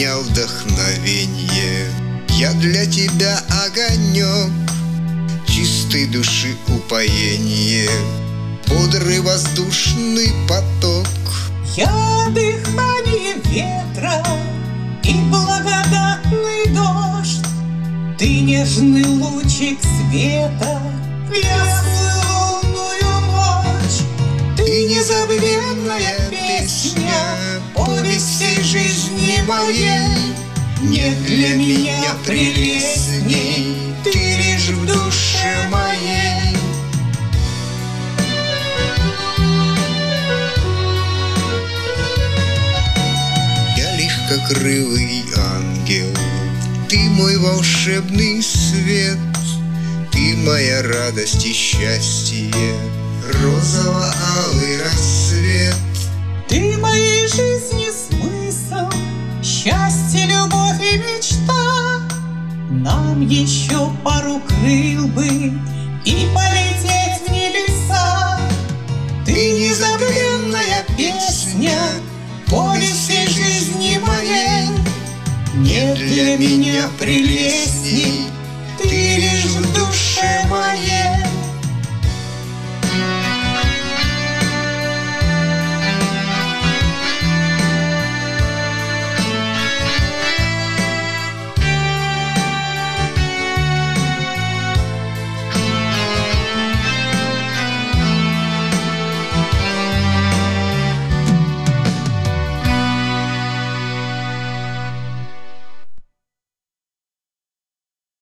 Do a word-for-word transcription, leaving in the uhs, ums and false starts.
меня вдохновенье. Я для тебя огонек, чистой души упоение, бодрый воздушный поток. Я дыхание ветра и благодатный дождь. Ты нежный лучик света в ясную лунную ночь. Ты незабвенная песня, повесть всей жизни моей. Нет для меня прелестней, ты лишь в душе моей. Я легкокрылый ангел, ты мой волшебный свет, ты моя радость и счастье, розово-алый рассвет. Ты моей жизни смысл, счастье, любовь и мечта. Нам еще пару крыл бы и полететь в небеса. Ты незабвенная песня, повесть всей жизни моей. Нет для меня прелестней,